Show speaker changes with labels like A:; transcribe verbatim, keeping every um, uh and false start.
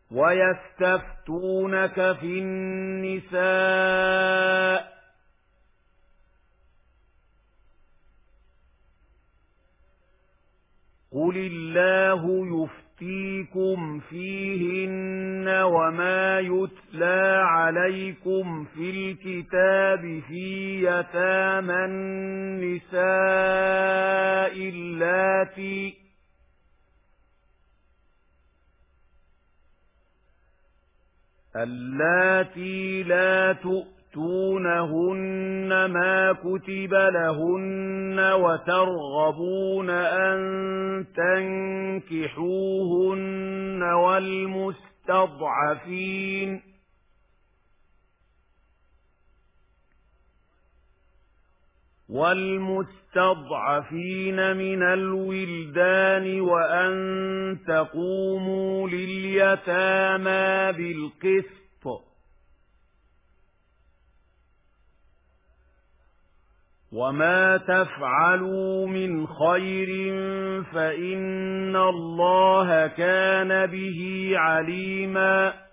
A: ويستفتونك في النساء قل الله يفتيكم فيهن وما يتلى عليكم في الكتاب في يتامى النساء اللاتي اللاتي لا تؤتونهن ما كتب لهن وترغبون أن تنكحوهن والمستضعفين والمستضعفين من الولدان وأن تقوموا لليتامى بالقسط وما تفعلوا من خير فإن الله كان به عليما